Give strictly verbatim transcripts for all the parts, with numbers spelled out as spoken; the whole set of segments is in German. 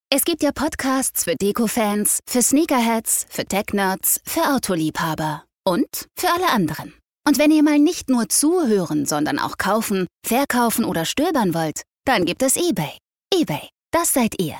Es gibt ja Podcasts für Deko-Fans, für Sneakerheads, für Tech-Nerds, für Autoliebhaber und für alle anderen. Und wenn ihr mal nicht nur zuhören, sondern auch kaufen, verkaufen oder stöbern wollt, dann gibt es eBay. eBay, das seid ihr.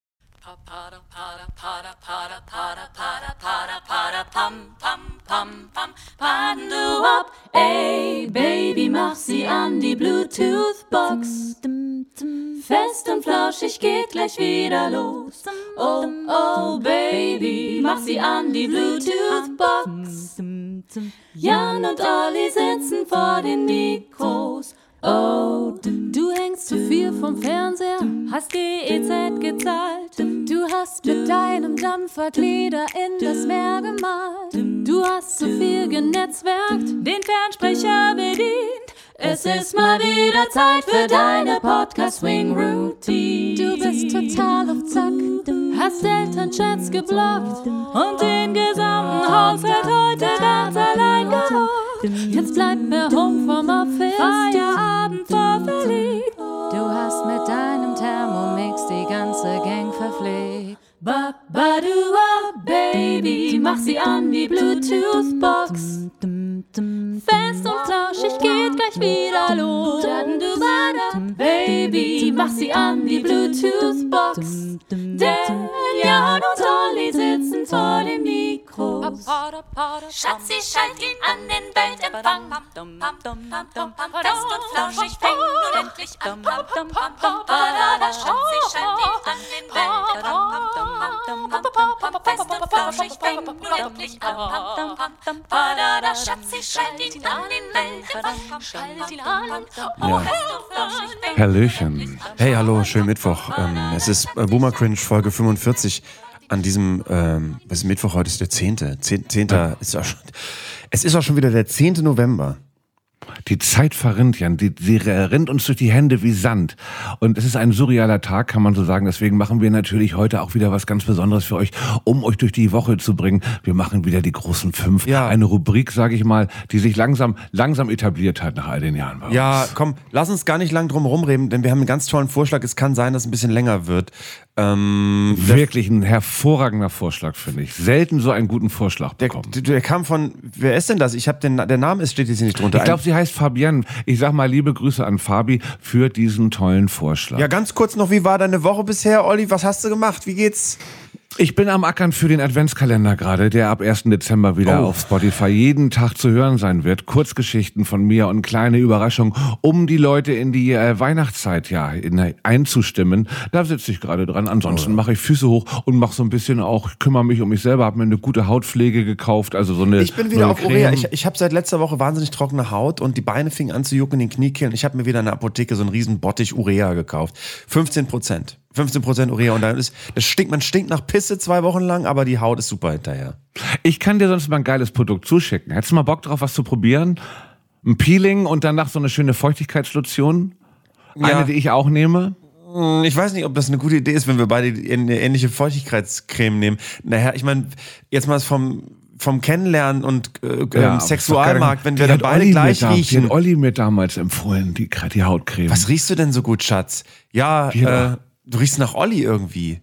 Ey, Baby, mach sie an die Bluetooth-Box. Fest und flauschig geht gleich wieder los. Oh, oh, Baby, mach sie an die Bluetooth-Box. Jan und Olli sitzen vor den Mikros. Oh, du hängst zu viel vom Fernseher, hast G E Z gezahlt. Du hast mit deinem Dampfer Glieder in das Meer gemalt. Du hast zu viel genetzwerkt, den Fernsprecher bedient. Es ist mal wieder Zeit für deine Podcast-Swing-Routine. Du bist total auf Zack, hast Elternchats geblockt und den gesamten Haushalt heute ganz allein geholt. Jetzt bleibt mehr Home vom Office, Feierabend vorverlegt. Du hast mit deinem Thermomix die ganze Gang verpflegt. Ba, ba, du, ah, Baby, mach sie an die Bluetooth-Box. Fest und flauschig geht gleich wieder los. Du, ba, da, Baby, mach sie an die Bluetooth-Box. Denn Jan und Olli sitzen vor dem Mikro. Schatzi, schalt ihn an den Weltempfang. Fest und flauschig fängt nun endlich an. Schatzi, schalt ihn an den Weltempfang. Fest und flauschig fängt nun endlich an. Schatzi, schalt ihn an den Weltempfang. Schalt ihn an. Ja. Hallöchen. Hey, hallo, schönen Mittwoch. Ähm, es ist äh, Boomer Cringe Folge fünfundvierzig. An diesem, ähm, was ist Mittwoch, heute ist der zehnte. zehnte ist auch schon, es ist auch schon wieder der zehnte November. Die Zeit verrinnt, Jan. Die, sie rennt uns durch die Hände wie Sand. Und es ist ein surrealer Tag, kann man so sagen. Deswegen machen wir natürlich heute auch wieder was ganz Besonderes für euch, um euch durch die Woche zu bringen. Wir machen wieder die großen fünf. Ja. Eine Rubrik, sage ich mal, die sich langsam langsam etabliert hat nach all den Jahren bei uns. Ja, komm, lass uns gar nicht lang drum rumreden, denn wir haben einen ganz tollen Vorschlag. Es kann sein, dass es ein bisschen länger wird. Ähm, Wirklich ein hervorragender Vorschlag, finde ich. Selten so einen guten Vorschlag bekommen. Der, der kam von, wer ist denn das? Ich habe den, der Name ist, steht jetzt hier nicht drunter. Ich glaube, sie heißt Fabienne. Ich sag mal liebe Grüße an Fabi für diesen tollen Vorschlag. Ja, ganz kurz noch, wie war deine Woche bisher, Olli? Was hast du gemacht? Wie geht's? Ich bin am Ackern für den Adventskalender gerade, der ab ersten Dezember wieder oh. auf Spotify jeden Tag zu hören sein wird. Kurzgeschichten von mir und kleine Überraschungen, um die Leute in die äh, Weihnachtszeit ja in, einzustimmen. Da sitze ich gerade dran. Ansonsten oh. mache ich Füße hoch und mache so ein bisschen auch, kümmere mich um mich selber, habe mir eine gute Hautpflege gekauft, also so eine Ich bin wieder auf Creme. Urea. Ich, ich habe seit letzter Woche wahnsinnig trockene Haut und die Beine fingen an zu jucken in den Kniekehlen. Ich habe mir wieder in der Apotheke so einen riesen Bottich Urea gekauft. fünfzehn Prozent. fünfzehn Prozent Urea und dann ist, das stinkt, man stinkt nach Pisse zwei Wochen lang, aber die Haut ist super hinterher. Ich kann dir sonst mal ein geiles Produkt zuschicken. Hättest du mal Bock drauf, was zu probieren? Ein Peeling und danach so eine schöne Feuchtigkeitslotion? Eine, Ja. die ich auch nehme? Ich weiß nicht, ob das eine gute Idee ist, wenn wir beide eine ähnliche Feuchtigkeitscreme nehmen. Naja, ich meine, jetzt mal vom, vom Kennenlernen und äh, Ja, ähm, Sexualmarkt, wenn wir dann beide Olli gleich mir da, Die riechen. hat Olli mir damals empfohlen, die, die Hautcreme. Was riechst du denn so gut, Schatz? Ja, Ja. äh, du riechst nach Olli irgendwie.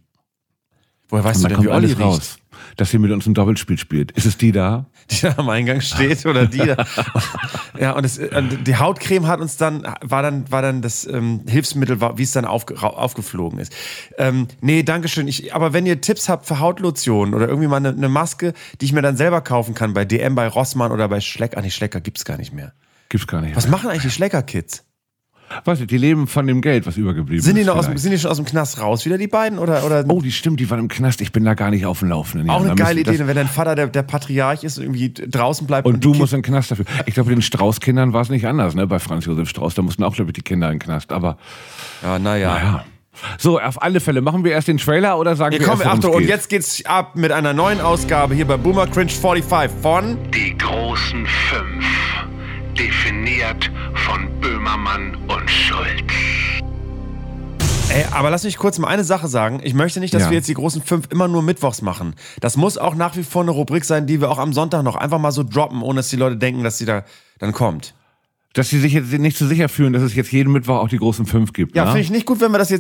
Woher weißt Und du da denn, kommt wie Olli alles riecht? raus, dass sie mit uns ein Doppelspiel spielt. Ist es die da? Die da am Eingang steht oder die da. Ja, und das, die Hautcreme hat uns dann, war dann, war dann das ähm, Hilfsmittel, wie es dann aufge, aufgeflogen ist. Ähm, nee, dankeschön. Ich, aber wenn ihr Tipps habt für Hautlotion oder irgendwie mal eine, eine Maske, die ich mir dann selber kaufen kann, bei D M, bei Rossmann oder bei Schlecker. Ach nee, Schlecker gibt's gar nicht mehr. Gibt's gar nicht. Was machen eigentlich die Schlecker-Kids? Weißt du, die leben von dem Geld, was übergeblieben Sind die, ist. noch aus, dem- vielleicht. sind die schon aus dem Knast raus, wieder die beiden? Oder, oder Oh, die stimmt, die waren im Knast. Ich bin da gar nicht auf dem Laufenden. auch Ja, eine da geile müssen- Idee, das- wenn dein Vater der, der Patriarch ist und irgendwie draußen bleibt. Und die du Kids- musst in den Knast dafür. Ich glaube, bei den Strauß-Kindern war es nicht anders, ne? Bei Franz Josef Strauß. Da mussten auch, glaube ich, die Kinder in den Knast. Aber, Ja, naja. naja. So, auf alle Fälle. Machen wir erst den Trailer oder sagen Hier wir kommen wir, erst, Achtung, worum und es geht? jetzt geht's ab mit einer neuen Ausgabe hier bei Boomer Cringe fünfundvierzig von Die großen fünf. Definiert von Böhmermann und Schulz. Ey, aber lass mich kurz mal eine Sache sagen. Ich möchte nicht, dass Ja. wir jetzt die großen fünf immer nur mittwochs machen. Das muss auch nach wie vor eine Rubrik sein, die wir auch am Sonntag noch einfach mal so droppen, ohne dass die Leute denken, dass sie da dann kommt. Dass sie sich jetzt nicht so sicher fühlen, dass es jetzt jeden Mittwoch auch die großen fünf gibt. Ja, ne? finde ich nicht gut, wenn wir das jetzt,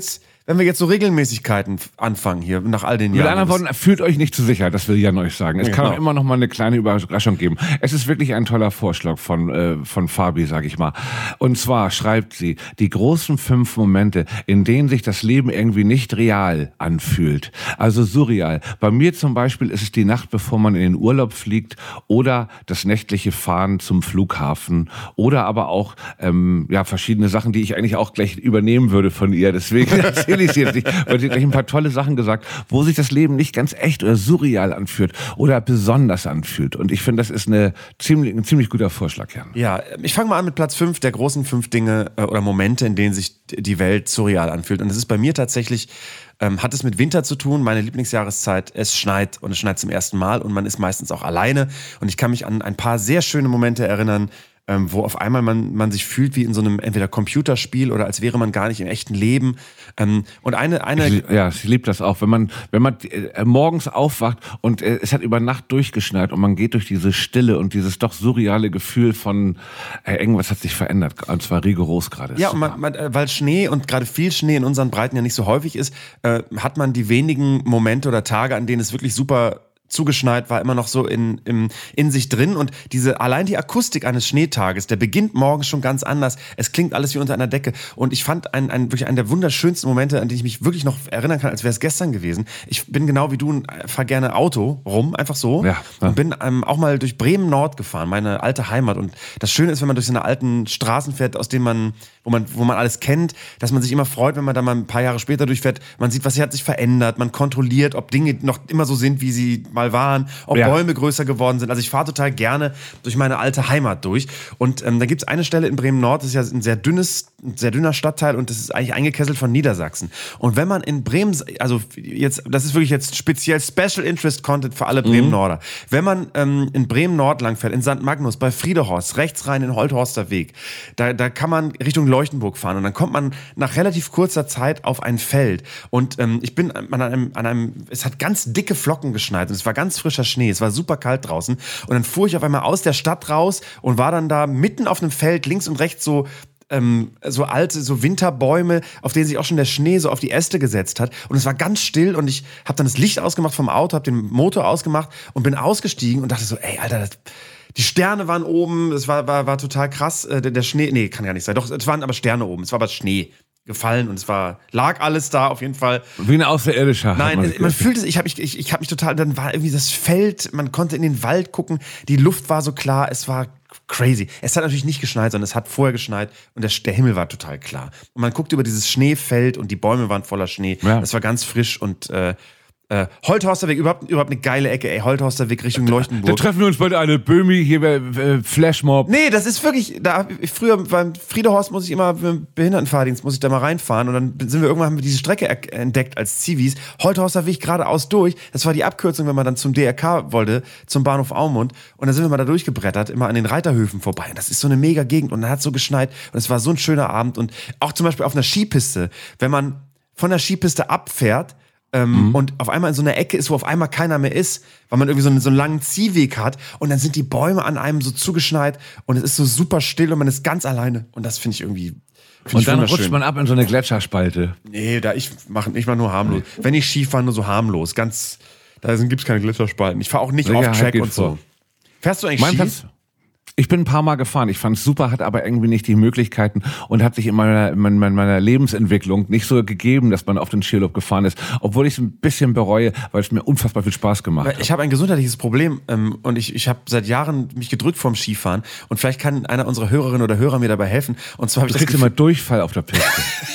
wenn wir jetzt so Regelmäßigkeiten anfangen hier nach all den Mit Jahren. anderen Worten, fühlt euch nicht zu sicher, das will Jan euch sagen. Es Ja, kann genau. auch immer noch mal eine kleine Überraschung geben. Es ist wirklich ein toller Vorschlag von äh, von Fabi, sag ich mal. Und zwar schreibt sie, die großen fünf Momente, in denen sich das Leben irgendwie nicht real anfühlt. Also surreal. Bei mir zum Beispiel ist es die Nacht, bevor man in den Urlaub fliegt, oder das nächtliche Fahren zum Flughafen, oder aber auch ähm, ja verschiedene Sachen, die ich eigentlich auch gleich übernehmen würde von ihr. Deswegen erzähle ich sie jetzt nicht, weil sie gleich ein paar tolle Sachen gesagt, wo sich das Leben nicht ganz echt oder surreal anfühlt oder besonders anfühlt. Und ich finde, das ist eine ziemlich, ein ziemlich guter Vorschlag, Jan. Ja, ich fange mal an mit Platz fünf der großen fünf Dinge äh, oder Momente, in denen sich die Welt surreal anfühlt. Und das ist bei mir tatsächlich, ähm, hat es mit Winter zu tun, meine Lieblingsjahreszeit. Es schneit und es schneit zum ersten Mal und man ist meistens auch alleine. Und ich kann mich an ein paar sehr schöne Momente erinnern, Ähm, wo auf einmal man, man sich fühlt wie in so einem entweder Computerspiel oder als wäre man gar nicht im echten Leben. Ähm, und eine, eine Ich, ja, ich liebe das auch, wenn man, wenn man äh, morgens aufwacht und äh, es hat über Nacht durchgeschneit und man geht durch diese Stille und dieses doch surreale Gefühl von äh, irgendwas hat sich verändert, und zwar rigoros gerade. Ja, und man, man, weil Schnee und gerade viel Schnee in unseren Breiten ja nicht so häufig ist, äh, hat man die wenigen Momente oder Tage, an denen es wirklich super zugeschneit war, immer noch so in, in, in sich drin. Und diese, allein die Akustik eines Schneetages, der beginnt morgens schon ganz anders. Es klingt alles wie unter einer Decke. Und ich fand einen, einen, wirklich einen der wunderschönsten Momente, an die ich mich wirklich noch erinnern kann, als wäre es gestern gewesen. Ich bin genau wie du, fahre gerne Auto rum, einfach so. Ja, ja. Und bin ähm, auch mal durch Bremen-Nord gefahren, meine alte Heimat. Und das Schöne ist, wenn man durch so eine alten Straßen fährt, aus denen man, wo man, wo man alles kennt, dass man sich immer freut, wenn man da mal ein paar Jahre später durchfährt. Man sieht, was hat sich verändert. Man kontrolliert, ob Dinge noch immer so sind, wie sie mal waren, ob Ja. Bäume größer geworden sind. Also ich fahre total gerne durch meine alte Heimat durch. Und ähm, da gibt es eine Stelle in Bremen-Nord, das ist ja ein sehr dünnes, ein sehr dünner Stadtteil und das ist eigentlich eingekesselt von Niedersachsen. Und wenn man in Bremen, also jetzt, das ist wirklich jetzt speziell Special Interest Content für alle Bremen-Norder. Wenn man ähm, in Bremen-Nord langfährt, in Sankt Magnus, bei Friedehorst, rechts rein in Holthorster Weg, da, da kann man Richtung Leuchtenburg fahren und dann kommt man nach relativ kurzer Zeit auf ein Feld. Und ähm, ich bin an einem, an einem, es hat ganz dicke Flocken geschneit und es war ganz frischer Schnee, es war super kalt draußen. Und dann fuhr ich auf einmal aus der Stadt raus und war dann da mitten auf einem Feld, links und rechts so Ähm, so alte, so Winterbäume, auf denen sich auch schon der Schnee so auf die Äste gesetzt hat. Und es war ganz still und ich habe dann das Licht ausgemacht vom Auto, habe den Motor ausgemacht und bin ausgestiegen und dachte so, ey, Alter, das, die Sterne waren oben, es war, war, war total krass. Äh, der, der Schnee, nee, kann ja nicht sein. Doch, es waren aber Sterne oben, es war aber Schnee gefallen und es war, lag alles da auf jeden Fall. Wie ein Außerirdischer. Nein, man, man, man fühlt es, ich habe ich, ich, ich hab mich total, dann war irgendwie das Feld, man konnte in den Wald gucken, die Luft war so klar, es war crazy. Es hat natürlich nicht geschneit, sondern es hat vorher geschneit und der, der Himmel war total klar. Und man guckte über dieses Schneefeld und die Bäume waren voller Schnee. Ja. Das war ganz frisch und äh, äh, Holthorster Weg, überhaupt, überhaupt eine geile Ecke, ey. Holthorster Weg Richtung Da Leuchtenburg. treffen wir uns bei einer Böhmi, hier bei äh, Flashmob. Nee, das ist wirklich, da hab ich, früher beim Friedehorst muss ich immer beim Behindertenfahrdienst, muss ich da mal reinfahren und dann sind wir irgendwann, haben wir diese Strecke er- entdeckt als Zivis. Holthorster Weg geradeaus durch, das war die Abkürzung, wenn man dann zum D R K wollte, zum Bahnhof Aumund und dann sind wir mal da durchgebrettert, immer an den Reiterhöfen vorbei und das ist so eine mega Gegend und dann hat es so geschneit und es war so ein schöner Abend und auch zum Beispiel auf einer Skipiste, wenn man von der Skipiste abfährt, Ähm, mhm. und auf einmal in so einer Ecke ist, wo auf einmal keiner mehr ist, weil man irgendwie so einen, so einen langen Ziehweg hat und dann sind die Bäume an einem so zugeschneit und es ist so super still und man ist ganz alleine und das finde ich irgendwie find Und ich dann wunderschön. rutscht man ab in so eine Gletscherspalte. Nee, da ich mache ich mach nur harmlos. Wenn ich Ski fahre, nur so harmlos, ganz, da gibt es keine Gletscherspalten. Ich fahre auch nicht Sicherheit auf Track geht und so. vor. Fährst du eigentlich Mein Ski? Platz, ich bin ein paar Mal gefahren. Ich fand's super, hat aber irgendwie nicht die Möglichkeiten und hat sich in meiner, in meiner, meiner Lebensentwicklung nicht so gegeben, dass man auf den Skiurlaub gefahren ist. Obwohl ich es ein bisschen bereue, weil es mir unfassbar viel Spaß gemacht Weil hat. ich habe ein gesundheitliches Problem ähm, und ich, ich habe seit Jahren mich gedrückt vorm Skifahren und vielleicht kann einer unserer Hörerinnen oder Hörer mir dabei helfen. Und zwar habe ich Du das kriegst Gefühl, immer Durchfall auf der Piste.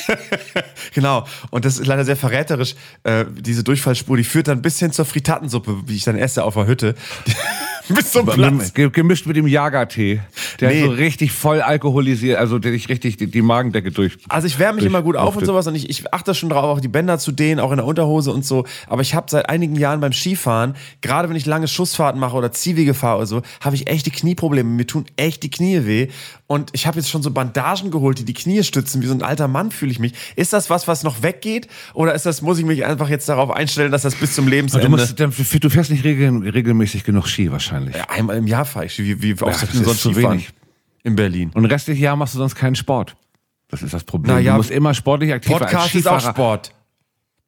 genau. Und das ist leider sehr verräterisch. Äh, diese Durchfallspur, die führt dann bis hin zur Fritatensuppe, wie ich dann esse auf der Hütte. bis zum Platz. Ge- Gemischt mit dem Jagertee, der Nee. so richtig voll alkoholisiert, also der dich richtig die, die Magendecke durch. Also ich wärme mich durch- immer gut auf und auftritt. sowas und ich, ich achte schon drauf, auch die Bänder zu dehnen, auch in der Unterhose und so. Aber ich habe seit einigen Jahren beim Skifahren, gerade wenn ich lange Schussfahrten mache oder Ziehwege fahre oder so, habe ich echte Knieprobleme. Mir tun echt die Knie weh. Und ich habe jetzt schon so Bandagen geholt, die die Knie stützen. Wie so ein alter Mann fühle ich mich. Ist das was, was noch weggeht? Oder ist das, muss ich mich einfach jetzt darauf einstellen, dass das bis zum Und Lebensende... du, musst, du fährst nicht regel, regelmäßig genug Ski wahrscheinlich. ja, einmal im Jahr fahre ich Ski. Wie, wie oft das soll ich denn ist sonst zu Skifahren? wenig. In Berlin. Und restliche Jahr machst du sonst keinen Sport. Das ist das Problem. Na ja, du musst immer sportlich aktiv sein. Als Podcast ist auch Skifahrer- Sport.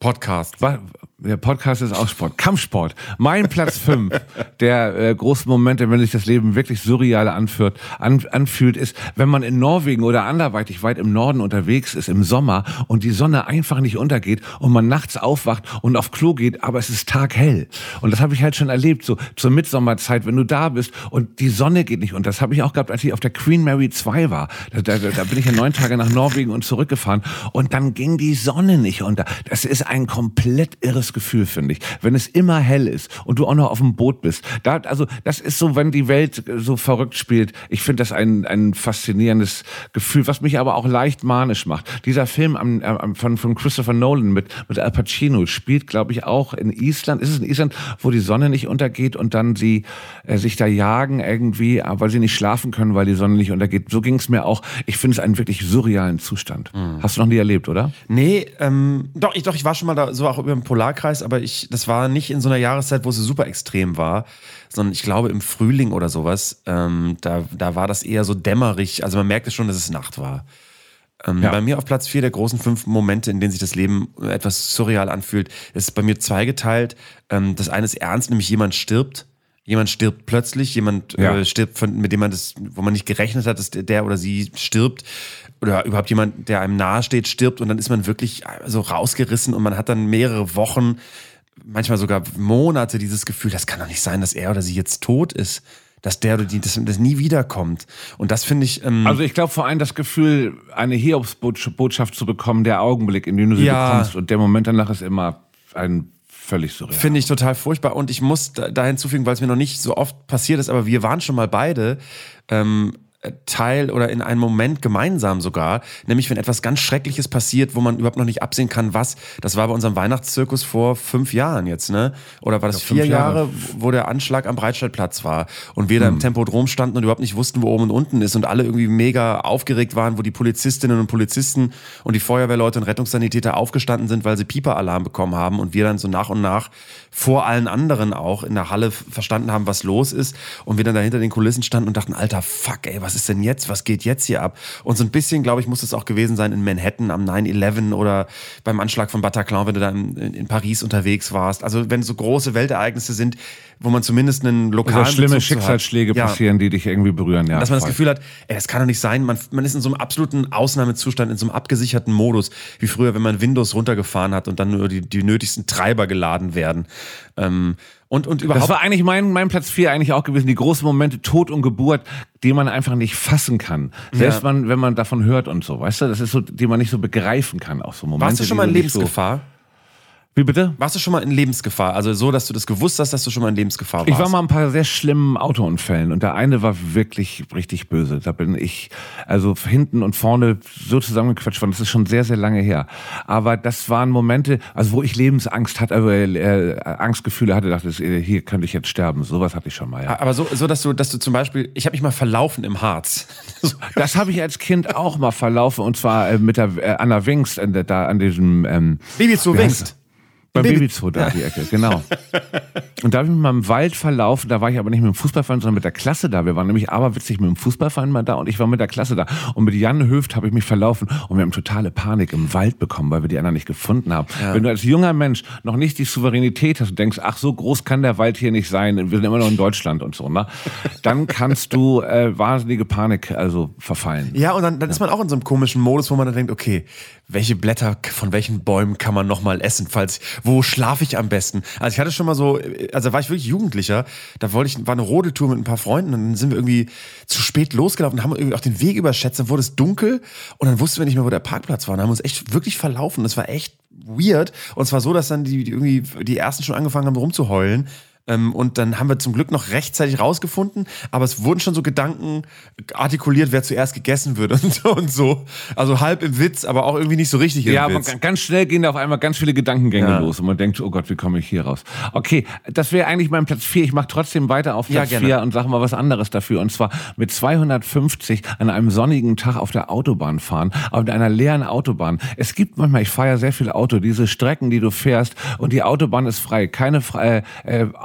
Podcast. Der Podcast ist auch Sport. Kampfsport. Mein Platz fünf der äh, großen Momente, wenn sich das Leben wirklich surreal anfühlt, an, anfühlt, ist, wenn man in Norwegen oder anderweitig weit im Norden unterwegs ist im Sommer und die Sonne einfach nicht untergeht und man nachts aufwacht und auf Klo geht, aber es ist taghell. Und das habe ich halt schon erlebt, so zur Mitsommerzeit, wenn du da bist und die Sonne geht nicht unter. Das habe ich auch gehabt, als ich auf der Queen Mary zwei war. Da, da, da bin ich ja neun Tage nach Norwegen und zurückgefahren und dann ging die Sonne nicht unter. Das ist ein komplett irres Gefühl, finde ich. Wenn es immer hell ist und du auch noch auf dem Boot bist. Da, also, das ist so, wenn die Welt so verrückt spielt. Ich finde das ein, ein faszinierendes Gefühl, was mich aber auch leicht manisch macht. Dieser Film am, am, von, von Christopher Nolan mit, mit Al Pacino spielt, glaube ich, auch in Island. Ist es in Island, wo die Sonne nicht untergeht und dann sie äh, sich da jagen irgendwie, weil sie nicht schlafen können, weil die Sonne nicht untergeht. So ging es mir auch. Ich finde es einen wirklich surrealen Zustand. Mhm. Hast du noch nie erlebt, oder? Nee, ähm, doch, ich, doch, ich war schon mal da, so auch über den Polarkreis, aber ich, das war nicht in so einer Jahreszeit, wo es super extrem war, sondern ich glaube im Frühling oder sowas, ähm, da, da war das eher so dämmerig, also man merkte schon, dass es Nacht war. Ähm, ja. Bei mir auf Platz vier der großen fünf Momente, in denen sich das Leben etwas surreal anfühlt, ist bei mir zweigeteilt. Ähm, das eine ist ernst, nämlich jemand stirbt. Jemand stirbt plötzlich, jemand ja. äh, stirbt, von, mit dem man das, wo man nicht gerechnet hat, dass der oder sie stirbt. Oder überhaupt jemand, der einem nahe steht, stirbt und dann ist man wirklich so rausgerissen und man hat dann mehrere Wochen, manchmal sogar Monate dieses Gefühl, das kann doch nicht sein, dass er oder sie jetzt tot ist. Dass der oder die das, das nie wiederkommt. Und das finde ich... Ähm also ich glaube vor allem das Gefühl, eine Hiobsbotschaft zu bekommen, der Augenblick, in den du sie ja. bekommst und der Moment danach ist immer ein... völlig surreal. Finde ich total furchtbar und ich muss da, da hinzufügen, weil es mir noch nicht so oft passiert ist, aber wir waren schon mal beide ähm, Teil oder in einem Moment gemeinsam sogar, nämlich wenn etwas ganz Schreckliches passiert, wo man überhaupt noch nicht absehen kann, was. Das war bei unserem Weihnachtszirkus vor fünf Jahren jetzt, ne? Oder war das vier Jahre, wo der Anschlag am Breitscheidplatz war und wir da im Tempodrom standen und überhaupt nicht wussten, wo oben und unten ist und alle irgendwie mega aufgeregt waren, wo die Polizistinnen und Polizisten und die Feuerwehrleute und Rettungssanitäter aufgestanden sind, weil sie Pieperalarm bekommen haben und wir dann so nach und nach vor allen anderen auch in der Halle verstanden haben, was los ist und wir dann da hinter den Kulissen standen und dachten, alter Fuck, ey, was ist denn jetzt? Was geht jetzt hier ab? Und so ein bisschen, glaube ich, muss es auch gewesen sein in Manhattan am nine eleven oder beim Anschlag von Bataclan, wenn du da in, in Paris unterwegs warst. Also wenn so große Weltereignisse sind, wo man zumindest einen lokalen also schlimme Bezug Schicksalsschläge ja. passieren, die dich irgendwie berühren. Ja, dass man voll. das Gefühl hat, ey, das kann doch nicht sein. Man, man ist in so einem absoluten Ausnahmezustand, in so einem abgesicherten Modus, wie früher, wenn man Windows runtergefahren hat und dann nur die, die nötigsten Treiber geladen werden. Ähm, Und, und überhaupt. Das war eigentlich mein, mein Platz vier eigentlich auch gewesen. Die großen Momente Tod und Geburt, die man einfach nicht fassen kann. Selbst ja. man, wenn man davon hört und so, weißt du? Das ist so, die man nicht so begreifen kann. Auch so Momente. Warst du schon mal in Lebensgefahr? So Wie bitte? Warst du schon mal in Lebensgefahr? Also so, dass du das gewusst hast, dass du schon mal in Lebensgefahr warst? Ich war mal in ein paar sehr schlimmen Autounfällen und der eine war wirklich richtig böse. Da bin ich also hinten und vorne so zusammengequetscht worden. Das ist schon sehr, sehr lange her. Aber das waren Momente, also wo ich Lebensangst hatte, also äh, Angstgefühle hatte, dachte, hier könnte ich jetzt sterben. Sowas hatte ich schon mal, ja. Aber so, so dass du, dass du zum Beispiel, ich habe mich mal verlaufen im Harz. Das habe ich als Kind auch mal verlaufen und zwar äh, mit der äh, Anna Wingst, äh, da an diesem ähm, Baby zu Wingst. Beim Babyzoo da die Ecke, genau. Und da habe ich mich mal im Wald verlaufen, da war ich aber nicht mit dem Fußballverein, sondern mit der Klasse da. Wir waren nämlich aberwitzig mit dem Fußballverein mal da und ich war mit der Klasse da. Und mit Jan Höft habe ich mich verlaufen und wir haben totale Panik im Wald bekommen, weil wir die anderen nicht gefunden haben. Ja. Wenn du als junger Mensch noch nicht die Souveränität hast und denkst, ach, so groß kann der Wald hier nicht sein, wir sind immer noch in Deutschland und so, ne? Dann kannst du äh, wahnsinnige Panik also verfallen. Ja, und dann, dann ist man auch in so einem komischen Modus, wo man dann denkt, okay, welche Blätter von welchen Bäumen kann man noch mal essen, falls wo schlafe ich am besten? Also ich hatte schon mal so, also da war ich wirklich Jugendlicher, da wollte ich, war eine Rodeltour mit ein paar Freunden und dann sind wir irgendwie zu spät losgelaufen und haben irgendwie auch den Weg überschätzt, dann wurde es dunkel und dann wussten wir nicht mehr, wo der Parkplatz war und haben uns echt wirklich verlaufen. Das war echt weird und zwar so, dass dann die, die irgendwie die Ersten schon angefangen haben rumzuheulen. Und dann haben wir zum Glück noch rechtzeitig rausgefunden, aber es wurden schon so Gedanken artikuliert, wer zuerst gegessen wird und so und so. Also halb im Witz, aber auch irgendwie nicht so richtig im ja, Witz. Ja, aber ganz schnell gehen da auf einmal ganz viele Gedankengänge ja. los und man denkt, oh Gott, wie komme ich hier raus? Okay, das wäre eigentlich mein Platz vier. Ich mache trotzdem weiter auf Platz vier ja, und sage mal was anderes dafür. Und zwar mit zweihundertfünfzig an einem sonnigen Tag auf der Autobahn fahren, auf einer leeren Autobahn. Es gibt manchmal, ich fahre ja sehr viel Auto, diese Strecken, die du fährst und die Autobahn ist frei. Keine äh, äh,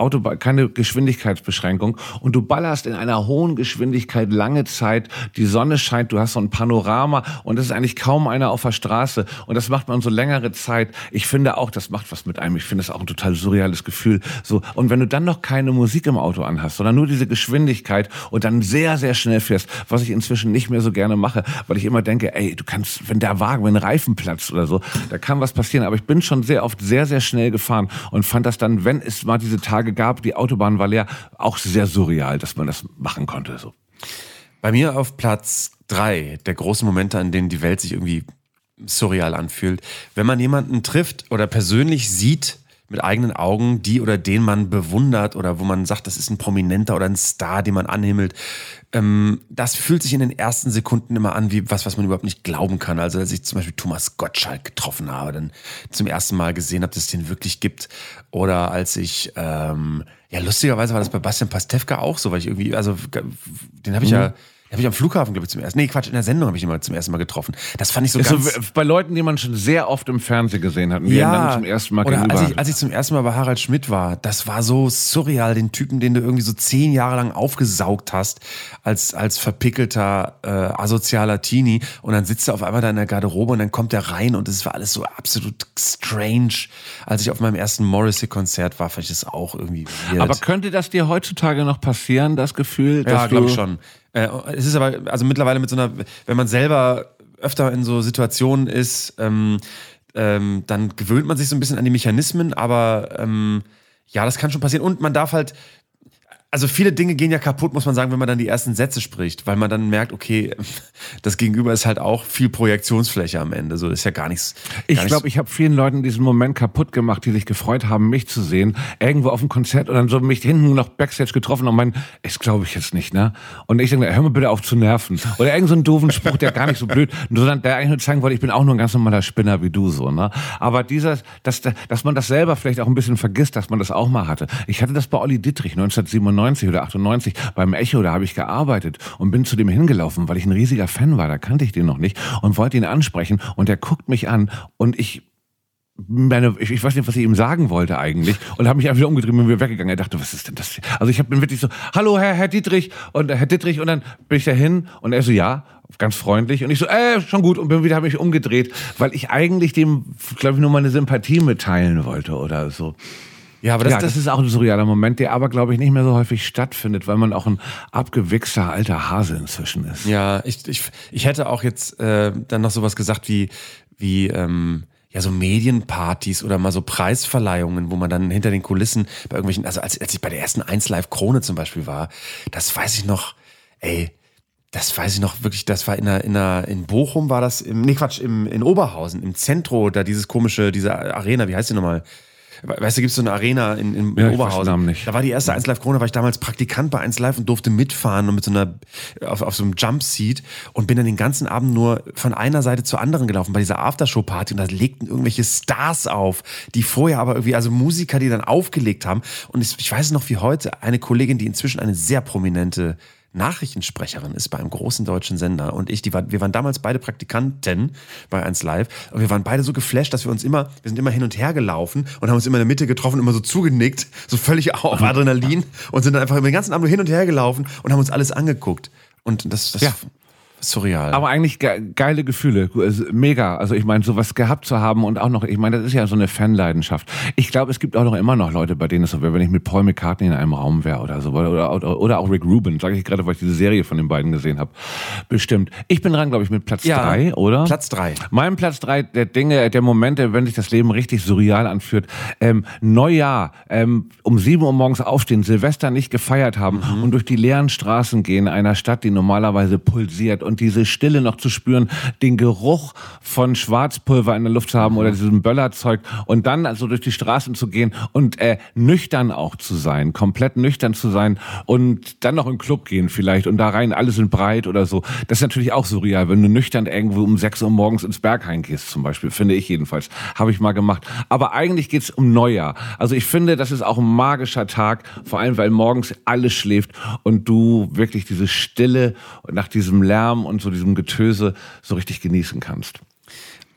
Auto, keine Geschwindigkeitsbeschränkung und du ballerst in einer hohen Geschwindigkeit lange Zeit, die Sonne scheint, du hast so ein Panorama und es ist eigentlich kaum einer auf der Straße und das macht man so längere Zeit. Ich finde auch, das macht was mit einem. Ich finde es auch ein total surreales Gefühl. So, und wenn du dann noch keine Musik im Auto anhast, sondern nur diese Geschwindigkeit und dann sehr, sehr schnell fährst, was ich inzwischen nicht mehr so gerne mache, weil ich immer denke, ey, du kannst, wenn der Wagen, wenn ein Reifen platzt oder so, da kann was passieren. Aber ich bin schon sehr oft sehr, sehr schnell gefahren und fand das dann, wenn es mal diese Tage gab, die Autobahn war leer, auch sehr surreal, dass man das machen konnte. So. Bei mir auf Platz drei der großen Momente, an denen die Welt sich irgendwie surreal anfühlt, wenn man jemanden trifft oder persönlich sieht mit eigenen Augen, die oder den man bewundert oder wo man sagt, das ist ein Prominenter oder ein Star, den man anhimmelt. Ähm, das fühlt sich in den ersten Sekunden immer an wie was, was man überhaupt nicht glauben kann. Also als ich zum Beispiel Thomas Gottschalk getroffen habe, dann zum ersten Mal gesehen habe, dass es den wirklich gibt. Oder als ich, ähm, ja lustigerweise war das bei Bastian Pastewka auch so, weil ich irgendwie, also den habe ich mhm. ja habe ich am Flughafen, glaube ich, zum ersten Mal. Nee, Quatsch, in der Sendung habe ich ihn mal zum ersten Mal getroffen. Das fand ich so ist ganz... So bei Leuten, die man schon sehr oft im Fernsehen gesehen hat. Und die ja, dann zum ersten Mal oder gegenüber als ich, als ich zum ersten Mal bei Harald Schmidt war, das war so surreal, den Typen, den du irgendwie so zehn Jahre lang aufgesaugt hast, als, als verpickelter, äh, asozialer Teenie. Und dann sitzt er auf einmal da in der Garderobe und dann kommt er rein und es war alles so absolut strange. Als ich auf meinem ersten Morrissey-Konzert war, fand ich das auch irgendwie weird. Aber könnte das dir heutzutage noch passieren, das Gefühl, dass ja, du... glaube ich schon. Äh, es ist aber, also mittlerweile mit so einer, wenn man selber öfter in so Situationen ist, ähm, ähm, dann gewöhnt man sich so ein bisschen an die Mechanismen, aber ähm, ja, das kann schon passieren. Und man darf halt, also viele Dinge gehen ja kaputt, muss man sagen, wenn man dann die ersten Sätze spricht, weil man dann merkt, okay, das Gegenüber ist halt auch viel Projektionsfläche am Ende. So ist ja gar nichts. Gar ich glaube, ich habe vielen Leuten diesen Moment kaputt gemacht, die sich gefreut haben, mich zu sehen, irgendwo auf dem Konzert und dann so mich hinten noch Backstage getroffen und meinen, das glaube ich jetzt nicht, ne? Und ich denke, hör mal bitte auf zu nerven. Oder irgend so einen doofen Spruch, der gar nicht so blöd, sondern der eigentlich nur zeigen wollte, ich bin auch nur ein ganz normaler Spinner wie du, so, ne? Aber dieser, dass, dass man das selber vielleicht auch ein bisschen vergisst, dass man das auch mal hatte. Ich hatte das bei Olli Dittrich neunzehnhundertsiebenundneunzig oder achtundneunzig beim Echo, da habe ich gearbeitet und bin zu dem hingelaufen, weil ich ein riesiger Fan war, da kannte ich den noch nicht und wollte ihn ansprechen und der guckt mich an und ich meine, ich, ich weiß nicht, was ich ihm sagen wollte eigentlich und habe mich einfach wieder umgedreht und bin wieder weggegangen. Er dachte, was ist denn das hier? Also ich hab, bin wirklich so, hallo Herr, Herr Dittrich und Herr Dittrich und dann bin ich da hin und er so, ja, ganz freundlich und ich so, äh, schon gut und bin wieder, habe mich umgedreht, weil ich eigentlich dem, glaube ich, nur meine Sympathie mitteilen wollte oder so. Ja, aber das, ja, das, das ist auch ein surrealer Moment, der aber, glaube ich, nicht mehr so häufig stattfindet, weil man auch ein abgewichster alter Hase inzwischen ist. Ja, ich, ich, ich hätte auch jetzt äh, dann noch sowas gesagt wie, wie ähm, ja, so Medienpartys oder mal so Preisverleihungen, wo man dann hinter den Kulissen bei irgendwelchen, also als, als ich bei der ersten eins Live Krone zum Beispiel war, das weiß ich noch, ey, das weiß ich noch wirklich, das war in der, in der, in Bochum war das, im, nee Quatsch, im, in Oberhausen, im Zentro, da dieses komische, diese Arena, wie heißt die nochmal? Weißt du, gibt es so eine Arena in, in, ja, in Oberhausen. Nicht. Da war die erste eins Live Krone, war ich damals Praktikant bei eins Live und durfte mitfahren und mit so einer, auf, auf so einem Jumpseat und bin dann den ganzen Abend nur von einer Seite zur anderen gelaufen bei dieser Aftershow-Party und da legten irgendwelche Stars auf, die vorher aber irgendwie, also Musiker, die dann aufgelegt haben und ich, ich weiß noch wie heute, eine Kollegin, die inzwischen eine sehr prominente Nachrichtensprecherin ist bei einem großen deutschen Sender und ich, die war, wir waren damals beide Praktikanten bei eins Live und wir waren beide so geflasht, dass wir uns immer, wir sind immer hin und her gelaufen und haben uns immer in der Mitte getroffen, immer so zugenickt, so völlig auf Adrenalin und sind dann einfach den ganzen Abend nur hin und her gelaufen und haben uns alles angeguckt und das, das ja. surreal. Aber eigentlich ge- geile Gefühle, mega. Also ich meine, sowas gehabt zu haben und auch noch, ich meine, das ist ja so eine Fanleidenschaft. Ich glaube, es gibt auch noch immer noch Leute, bei denen es so wäre, wenn ich mit Paul McCartney in einem Raum wäre oder so. Oder, oder, oder auch Rick Rubin, sage ich gerade, weil ich diese Serie von den beiden gesehen habe. Bestimmt. Ich bin dran, glaube ich, mit Platz ja, drei, oder? Platz drei. Mein Platz drei der Dinge, der Momente, wenn sich das Leben richtig surreal anfühlt. Ähm, Neujahr, ähm, um sieben Uhr morgens aufstehen, Silvester nicht gefeiert haben mhm. und durch die leeren Straßen gehen einer Stadt, die normalerweise pulsiert und diese Stille noch zu spüren, den Geruch von Schwarzpulver in der Luft zu haben mhm. oder diesem Böllerzeug und dann also durch die Straßen zu gehen und äh, nüchtern auch zu sein, komplett nüchtern zu sein und dann noch in den Club gehen vielleicht und da rein, alle sind breit oder so. Das ist natürlich auch surreal, wenn du nüchtern irgendwo um sechs Uhr morgens ins Berghain gehst zum Beispiel, finde ich jedenfalls. Habe ich mal gemacht. Aber eigentlich geht's um Neujahr. Also ich finde, das ist auch ein magischer Tag, vor allem, weil morgens alles schläft und du wirklich diese Stille nach diesem Lärm und so diesem Getöse so richtig genießen kannst.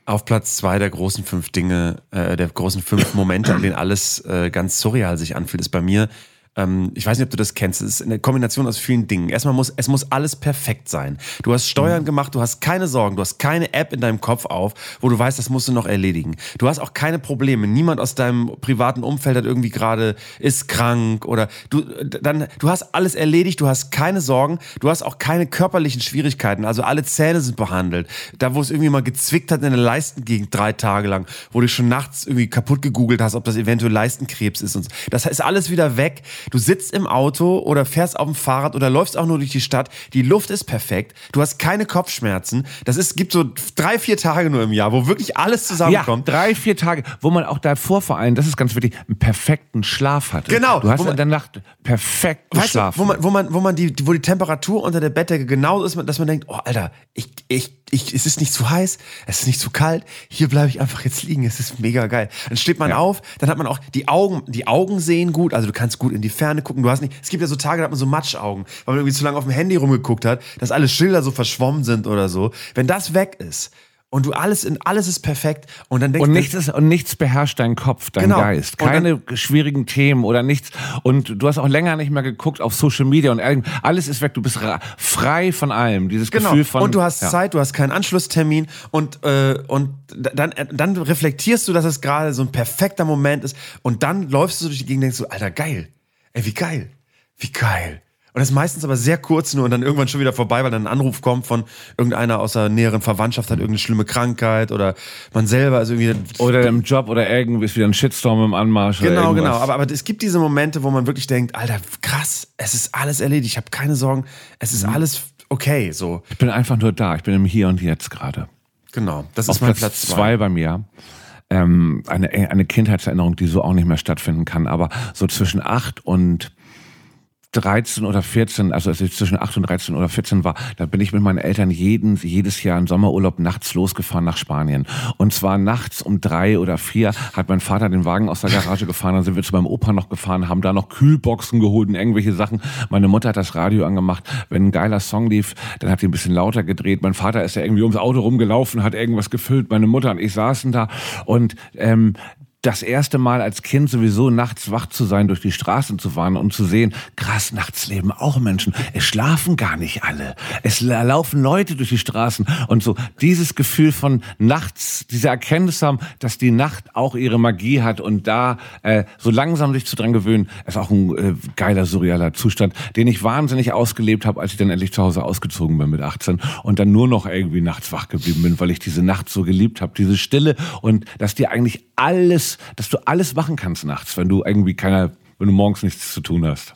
Auf Platz zwei der großen fünf Dinge, äh, der großen fünf Momente, an denen alles äh, ganz surreal sich anfühlt, ist bei mir, ähm, ich weiß nicht, ob du das kennst, es ist eine Kombination aus vielen Dingen. Erstmal muss, es muss alles perfekt sein. Du hast Steuern gemacht, du hast keine Sorgen, du hast keine App in deinem Kopf auf, wo du weißt, das musst du noch erledigen. Du hast auch keine Probleme. Niemand aus deinem privaten Umfeld hat irgendwie gerade, ist krank oder du, dann, du hast alles erledigt, du hast keine Sorgen, du hast auch keine körperlichen Schwierigkeiten, also alle Zähne sind behandelt. Da, wo es irgendwie mal gezwickt hat in der Leistengegend drei Tage lang, wo du schon nachts irgendwie kaputt gegoogelt hast, ob das eventuell Leistenkrebs ist und so. Das ist alles wieder weg. Du sitzt im Auto oder fährst auf dem Fahrrad oder läufst auch nur durch die Stadt. Die Luft ist perfekt. Du hast keine Kopfschmerzen. Das ist, gibt so drei, vier Tage nur im Jahr, wo wirklich alles zusammenkommt. Ja, drei, vier Tage, wo man auch davor vor allem, das ist ganz wichtig, einen perfekten Schlaf hatte. Genau. Du hast man, in der Nacht perfekt weißt geschlafen. Du, wo man, wo man, wo man die, wo die Temperatur unter der Bettdecke genau ist, dass man denkt, oh Alter, ich, ich, ich, es ist nicht zu heiß, es ist nicht zu kalt, hier bleibe ich einfach jetzt liegen, es ist mega geil. Dann steht man ja. auf, dann hat man auch die Augen, die Augen sehen gut, also du kannst gut in die Ferne gucken, du hast nicht, es gibt ja so Tage, da hat man so Matschaugen, weil man irgendwie zu lange auf dem Handy rumgeguckt hat, dass alle Schilder so verschwommen sind oder so. Wenn das weg ist und du alles in alles ist perfekt und dann denkst und nichts ist, und nichts beherrscht deinen Kopf, deinen genau. Geist, keine dann, schwierigen Themen oder nichts und du hast auch länger nicht mehr geguckt auf Social Media und alles ist weg, du bist frei von allem, dieses genau. Gefühl von und du hast ja. Zeit, du hast keinen Anschlusstermin und äh, und dann dann reflektierst du, dass es gerade so ein perfekter Moment ist und dann läufst du durch die Gegend und denkst so, Alter, geil, ey, wie geil, wie geil. Und das ist meistens aber sehr kurz nur und dann irgendwann schon wieder vorbei, weil dann ein Anruf kommt von irgendeiner aus der näheren Verwandtschaft, hat irgendeine schlimme Krankheit oder man selber ist irgendwie... Oder im Job oder irgendwie ist wieder ein Shitstorm im Anmarsch. Genau, oder genau. Aber, aber es gibt diese Momente, wo man wirklich denkt, Alter, krass, es ist alles erledigt, ich habe keine Sorgen, es ist mhm. alles okay. So. Ich bin einfach nur da, ich bin im Hier und Jetzt gerade. Genau, das Auf ist mein Platz Platz zwei. zwei bei mir. Ähm, eine, eine Kindheitserinnerung, die so auch nicht mehr stattfinden kann, aber so zwischen acht und dreizehn oder vierzehn, also als ich zwischen acht und dreizehn oder vierzehn war, da bin ich mit meinen Eltern jeden, jedes Jahr im Sommerurlaub nachts losgefahren nach Spanien. Und zwar nachts um drei oder vier hat mein Vater den Wagen aus der Garage gefahren, dann sind wir zu meinem Opa noch gefahren, haben da noch Kühlboxen geholt und irgendwelche Sachen. Meine Mutter hat das Radio angemacht. Wenn ein geiler Song lief, dann hat die ein bisschen lauter gedreht. Mein Vater ist ja irgendwie ums Auto rumgelaufen, hat irgendwas gefüllt. Meine Mutter und ich saßen da und ähm, das erste Mal als Kind sowieso nachts wach zu sein, durch die Straßen zu fahren und zu sehen, krass, nachts leben auch Menschen. Es schlafen gar nicht alle. Es laufen Leute durch die Straßen und so. Dieses Gefühl von nachts, diese Erkenntnis haben, dass die Nacht auch ihre Magie hat und da äh, so langsam sich zu dran gewöhnen, ist auch ein äh, geiler, surrealer Zustand, den ich wahnsinnig ausgelebt habe, als ich dann endlich zu Hause ausgezogen bin mit achtzehn und dann nur noch irgendwie nachts wach geblieben bin, weil ich diese Nacht so geliebt habe, diese Stille und dass dir eigentlich alles dass du alles machen kannst nachts, wenn du irgendwie keiner, wenn du morgens nichts zu tun hast.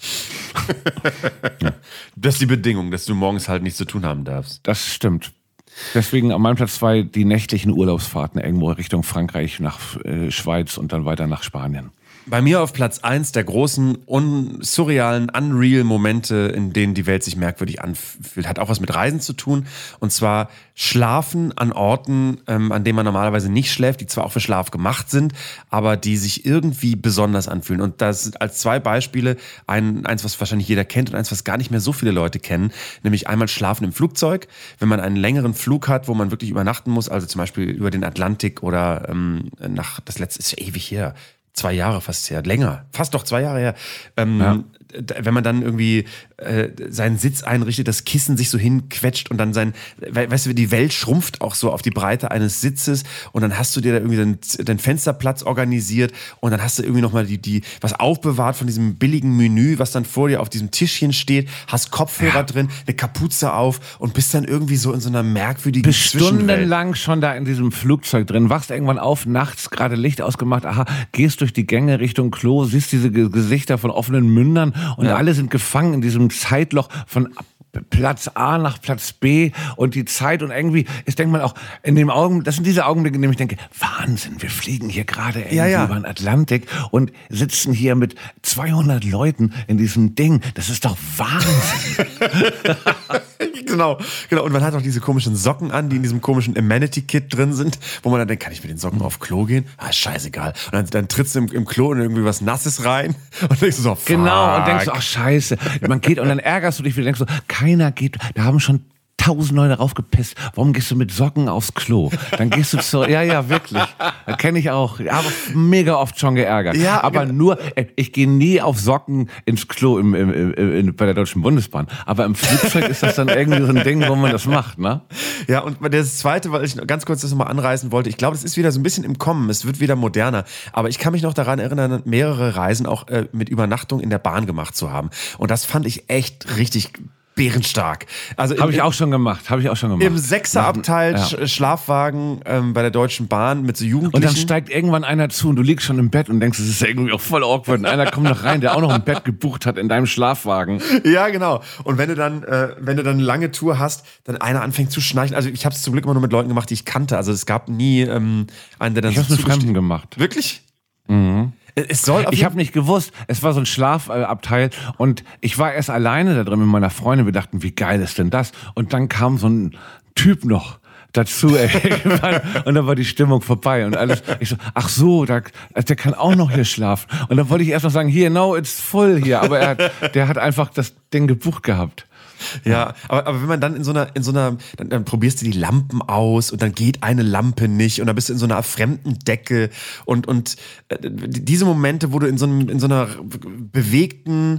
Ja. Das ist die Bedingung, dass du morgens halt nichts zu tun haben darfst. Das stimmt. Deswegen an meinem Platz zwei die nächtlichen Urlaubsfahrten irgendwo Richtung Frankreich, nach äh, Schweiz und dann weiter nach Spanien. Bei mir auf Platz eins der großen, un surrealen, unreal Momente, in denen die Welt sich merkwürdig anfühlt, hat auch was mit Reisen zu tun. Und zwar Schlafen an Orten, ähm, an denen man normalerweise nicht schläft, die zwar auch für Schlaf gemacht sind, aber die sich irgendwie besonders anfühlen. Und das sind als zwei Beispiele ein, eins, was wahrscheinlich jeder kennt und eins, was gar nicht mehr so viele Leute kennen, nämlich einmal Schlafen im Flugzeug. Wenn man einen längeren Flug hat, wo man wirklich übernachten muss, also zum Beispiel über den Atlantik oder ähm, nach, das letzte ist ja ewig her, Zwei Jahre fast her, länger, fast doch zwei Jahre her. Ähm, ja. Wenn man dann irgendwie äh, seinen Sitz einrichtet, das Kissen sich so hinquetscht und dann sein, we weißt du, die Welt schrumpft auch so auf die Breite eines Sitzes und dann hast du dir da irgendwie den, den Fensterplatz organisiert und dann hast du irgendwie nochmal die, die, was aufbewahrt von diesem billigen Menü, was dann vor dir auf diesem Tischchen steht, hast Kopfhörer ja. drin, eine Kapuze auf und bist dann irgendwie so in so einer merkwürdigen Bist stundenlang schon da in diesem Flugzeug drin, wachst irgendwann auf, nachts gerade Licht ausgemacht, aha, gehst durch die Gänge Richtung Klo, siehst diese Gesichter von offenen Mündern und ja. alle sind gefangen in diesem Zeitloch von Platz A nach Platz B und die Zeit und irgendwie ist, denkt man auch, in dem Augen, das sind diese Augenblicke, in denen ich denke, Wahnsinn, wir fliegen hier gerade irgendwie ja, ja. über den Atlantik und sitzen hier mit zweihundert Leuten in diesem Ding. Das ist doch Wahnsinn. Genau, genau. Und man hat auch diese komischen Socken an, die in diesem komischen Amenity-Kit drin sind, wo man dann denkt, kann ich mit den Socken auf Klo gehen? Ah, scheißegal. Und dann, dann trittst du im, im Klo in irgendwie was Nasses rein und denkst du so, fuck. Genau, und denkst du, ach scheiße. Man geht und dann ärgerst du dich wieder, denkst du, keiner geht, da haben schon tausend Leute raufgepisst. Warum gehst du mit Socken aufs Klo? Dann gehst du zu, ja, ja, wirklich. Das kenne ich auch. Ich habe mega oft schon geärgert. Ja, aber genau. nur, ich gehe nie auf Socken ins Klo im, im, im, im, bei der Deutschen Bundesbahn. Aber im Flugzeug ist das dann irgendwie so ein Ding, wo man das macht, ne? Ja, und das Zweite, weil ich ganz kurz das nochmal anreißen wollte, ich glaube, das ist wieder so ein bisschen im Kommen, es wird wieder moderner, aber ich kann mich noch daran erinnern, mehrere Reisen auch äh, mit Übernachtung in der Bahn gemacht zu haben und das fand ich echt richtig bärenstark. Also habe ich auch schon gemacht, habe ich auch schon gemacht. Im Sechserabteil ja. Schlafwagen ähm, bei der Deutschen Bahn mit so Jugendlichen. Und dann steigt irgendwann einer zu und du liegst schon im Bett und denkst, es ist irgendwie auch voll awkward. Und einer kommt noch rein, der auch noch ein Bett gebucht hat in deinem Schlafwagen. Ja, genau. Und wenn du dann, äh, wenn du dann eine lange Tour hast, dann einer anfängt zu schnarchen. Also ich habe es zum Glück immer nur mit Leuten gemacht, die ich kannte. Also es gab nie ähm, einen, der dann ich so habe es mit Fremden gemacht. Wirklich? Mhm. Es soll ich habe nicht gewusst, es war so ein Schlafabteil und ich war erst alleine da drin mit meiner Freundin. Wir dachten, wie geil ist denn das? Und dann kam so ein Typ noch dazu ey, und dann war die Stimmung vorbei und alles. Ich so, ach so, da, der kann auch noch hier schlafen. Und dann wollte ich erst noch sagen, hier, no, it's full hier. Aber er hat, der hat einfach das Ding gebucht gehabt. Ja, aber, aber wenn man dann in so einer, in so einer, dann, dann probierst du die Lampen aus und dann geht eine Lampe nicht und dann bist du in so einer fremden Decke und, und äh, diese Momente, wo du in so, einem, in so einer bewegten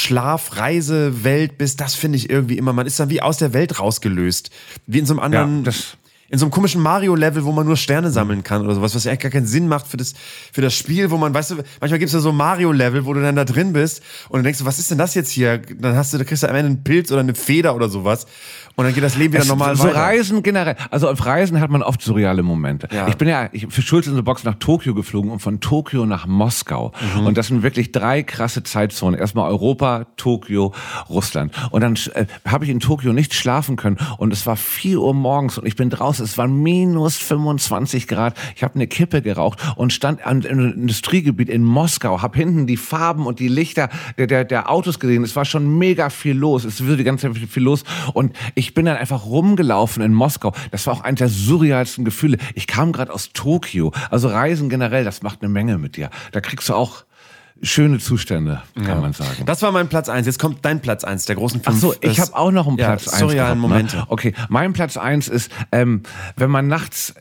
Schlafreisewelt bist, das finde ich irgendwie immer, man ist dann wie aus der Welt rausgelöst. Wie in so einem anderen... Ja, das in so einem komischen Mario-Level, wo man nur Sterne sammeln kann oder sowas, was ja eigentlich gar keinen Sinn macht für das, für das Spiel, wo man, weißt du, manchmal gibt's ja so Mario-Level, wo du dann da drin bist und dann denkst du, was ist denn das jetzt hier? Dann hast du, da kriegst du am Ende einen Pilz oder eine Feder oder sowas und dann geht das Leben wieder es, normal so weiter. So Reisen generell, also auf Reisen hat man oft surreale Momente. Ja. Ich bin ja ich, für Schulz in the Box nach Tokio geflogen und von Tokio nach Moskau. Mhm. Und das sind wirklich drei krasse Zeitzonen. Erstmal Europa, Tokio, Russland. Und dann äh, habe ich in Tokio nicht schlafen können und es war vier Uhr morgens und ich bin draußen, es waren minus fünfundzwanzig Grad. Ich habe eine Kippe geraucht und stand an einem Industriegebiet in Moskau, habe hinten die Farben und die Lichter der, der, der Autos gesehen. Es war schon mega viel los. Es war die ganze Zeit viel los und ich bin dann einfach rumgelaufen in Moskau. Das war auch eines der surrealsten Gefühle. Ich kam gerade aus Tokio. Also Reisen generell, das macht eine Menge mit dir. Da kriegst du auch schöne Zustände, kann ja. man sagen. Das war mein Platz eins. Jetzt kommt dein Platz eins, der großen fünf. Ach so, ich habe auch noch einen Platz ja, eins. Surrealen Momente. Ne? Okay, mein Platz eins ist, ähm, wenn man nachts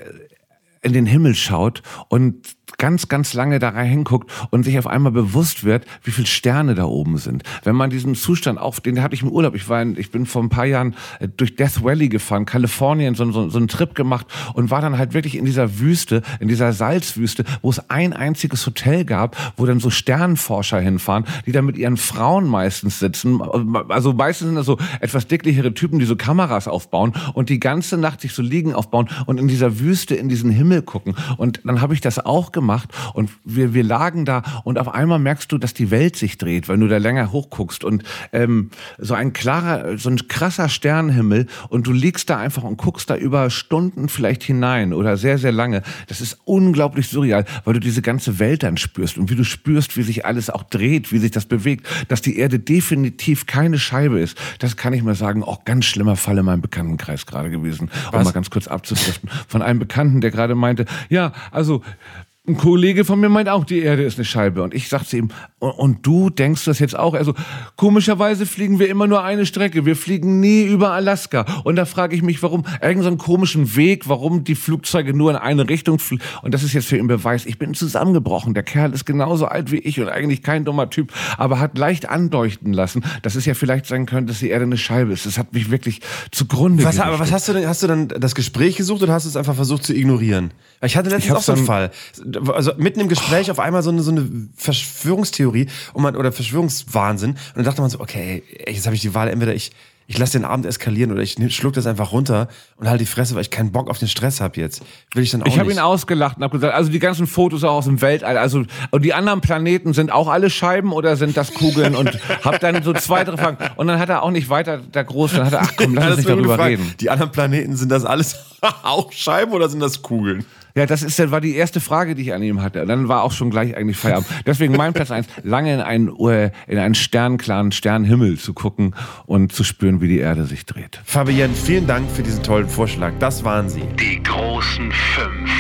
in den Himmel schaut und ganz, ganz lange da rein hinguckt und sich auf einmal bewusst wird, wie viele Sterne da oben sind. Wenn man diesen Zustand auf, den hatte ich im Urlaub, ich war in, ich bin vor ein paar Jahren durch Death Valley gefahren, Kalifornien, so, so, so einen Trip gemacht und war dann halt wirklich in dieser Wüste, in dieser Salzwüste, wo es ein einziges Hotel gab, wo dann so Sternenforscher hinfahren, die dann mit ihren Frauen meistens sitzen. Also meistens sind das so etwas dicklichere Typen, die so Kameras aufbauen und die ganze Nacht sich so Liegen aufbauen und in dieser Wüste in diesen Himmel gucken. Und dann habe ich das auch gemacht. Und wir, wir lagen da und auf einmal merkst du, dass die Welt sich dreht, wenn du da länger hochguckst und ähm, so ein klarer, so ein krasser Sternenhimmel und du liegst da einfach und guckst da über Stunden vielleicht hinein oder sehr, sehr lange. Das ist unglaublich surreal, weil du diese ganze Welt dann spürst und wie du spürst, wie sich alles auch dreht, wie sich das bewegt, dass die Erde definitiv keine Scheibe ist. Das kann ich mal sagen, auch ganz schlimmer Fall in meinem Bekanntenkreis gerade gewesen, um mal ganz kurz abzudriften. Von einem Bekannten, der gerade meinte, ja, also ein Kollege von mir meint auch, die Erde ist eine Scheibe. Und ich sagte ihm, und du denkst das jetzt auch? Also komischerweise fliegen wir immer nur eine Strecke. Wir fliegen nie über Alaska. Und da frage ich mich, warum? Irgend so einen komischen Weg, warum die Flugzeuge nur in eine Richtung fliegen. Und das ist jetzt für ihn Beweis. Ich bin zusammengebrochen. Der Kerl ist genauso alt wie ich und eigentlich kein dummer Typ, aber hat leicht andeuten lassen, dass es ja vielleicht sein könnte, dass die Erde eine Scheibe ist. Das hat mich wirklich zugrunde was, aber was hast du denn? Hast du dann das Gespräch gesucht oder hast du es einfach versucht zu ignorieren? Ich hatte letztens auch so einen Fall. Also mitten im Gespräch auf einmal so eine, so eine Verschwörungstheorie und man, oder Verschwörungswahnsinn. Und dann dachte man so, okay, ey, jetzt habe ich die Wahl, entweder ich, ich lasse den Abend eskalieren oder ich schluck das einfach runter und halte die Fresse, weil ich keinen Bock auf den Stress habe jetzt. Will ich dann auch ich nicht. Ich habe ihn ausgelacht und habe gesagt, also die ganzen Fotos auch aus dem Weltall, also und die anderen Planeten sind auch alle Scheiben oder sind das Kugeln? Und habe dann so zwei, drei Fragen. Und dann hat er auch nicht weiter der Groß, dann hat er, ach komm, lass uns nicht darüber reden. Die anderen Planeten, sind das alles auch Scheiben oder sind das Kugeln? Ja, das ist, das war die erste Frage, die ich an ihm hatte. Und dann war auch schon gleich eigentlich Feierabend. Deswegen mein Platz eins, lange in einen, in einen sternklaren Sternenhimmel zu gucken und zu spüren, wie die Erde sich dreht. Fabienne, vielen Dank für diesen tollen Vorschlag. Das waren sie. Die großen fünf,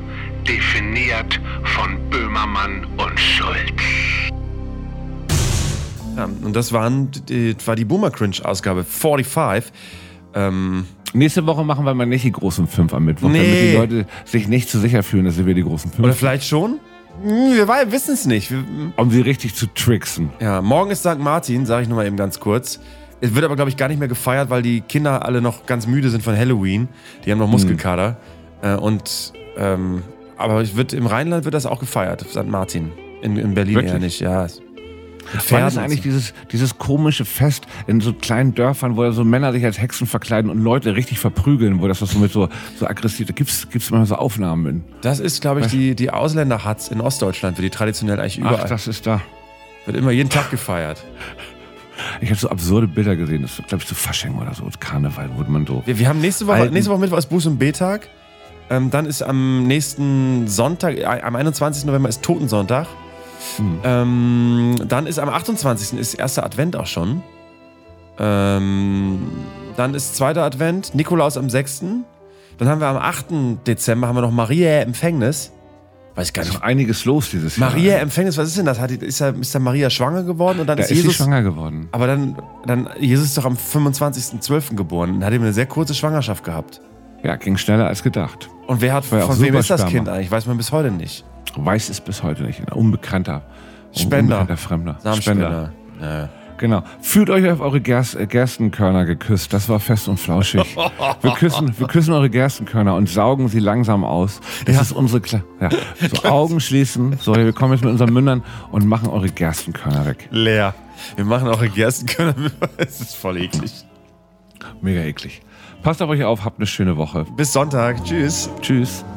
definiert von Böhmermann und Schulz. Ja, und das waren, die, war die Boomer Cringe Ausgabe fünfundvierzig. Ähm, Nächste Woche machen wir mal nicht die großen fünf am Mittwoch, Nee. damit die Leute sich nicht zu sicher fühlen, dass wir die großen fünf oder vielleicht schon? Hm, Wir wissen es nicht. Wir, um sie richtig zu tricksen. ja, morgen ist Sankt Martin, sage ich nur mal eben ganz kurz. Es wird aber, glaube ich, gar nicht mehr gefeiert, weil die Kinder alle noch ganz müde sind von Halloween. Die haben noch Muskelkater. Äh, und ähm, aber es wird, im Rheinland wird das auch gefeiert, Sankt Martin. In, in Berlin Wirklich? eher nicht, ja. Mit Wann Pferden ist und eigentlich so. dieses, dieses komische Fest in so kleinen Dörfern, wo so Männer sich als Hexen verkleiden und Leute richtig verprügeln, wo das so mit so, so aggressiv, da gibt's, gibt's immer so Aufnahmen. Das ist, glaube ich, die, die Ausländerhatz in Ostdeutschland, wird die traditionell eigentlich überall. Ach, das ist da. Wird immer jeden Tag gefeiert. Ich habe so absurde Bilder gesehen, das ist, glaube ich, zu Fasching oder so, Karneval, wo man so... Wir, wir haben nächste Woche, Alten- nächste Woche Mittwoch ist Buß- und B-Tag. Ähm, dann ist am nächsten Sonntag, äh, am einundzwanzigsten November ist Totensonntag. Hm. Ähm, dann ist am achtundzwanzigsten ist erster Advent auch schon. Ähm, dann ist zweiter Advent, Nikolaus am sechsten Dann haben wir am achten Dezember haben wir noch Maria Empfängnis. Weiß ich gar Da ist nicht. noch einiges los dieses Jahr. Maria Empfängnis, was ist denn das? Hat die, ist, da, ist da Maria schwanger geworden und dann Da ist ist sie Jesus. schwanger geworden. Aber dann, dann, Jesus ist doch am fünfundzwanzigsten zwölften geboren. Dann hat er eine sehr kurze Schwangerschaft gehabt. Ja, ging schneller als gedacht. Und wer hat, War ja auch von wem ist das Supersperma. Kind eigentlich? Weiß man bis heute nicht. Weiß es bis heute nicht. Ein unbekannter, Spender. unbekannter Fremder. Samenspender. Ja. Genau. Fühlt euch auf eure Gerst, äh, Gerstenkörner geküsst. Das war fest und flauschig. Wir küssen, wir küssen eure Gerstenkörner und saugen sie langsam aus. Das Ja. ist unsere Kla ja. So Augen schließen. So, wir kommen jetzt mit unseren Mündern und machen eure Gerstenkörner weg. Leer. Wir machen auch Gerstenkörner. Es ist voll eklig. Mega eklig. Passt auf euch auf, habt eine schöne Woche. Bis Sonntag. Tschüss. Tschüss.